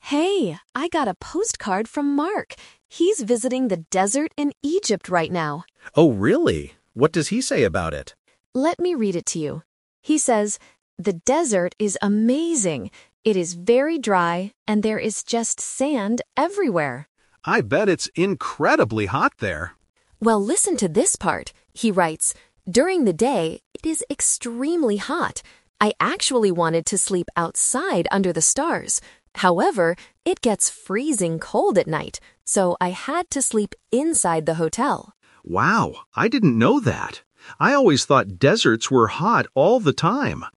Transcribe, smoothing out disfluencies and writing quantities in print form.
Hey, I got a postcard from Mark. He's visiting the desert in Egypt right now. Oh, really? What does he say about it? Let me read it to you. He says, "The desert is amazing. It is very dry, and there is just sand everywhere." I bet it's incredibly hot there. Well, listen to this part. He writes, "During the day, it is extremely hot. I actually wanted to sleep outside under the stars. However, it gets freezing cold at night, so I had to sleep inside the hotel." Wow, I didn't know that. I always thought deserts were hot all the time.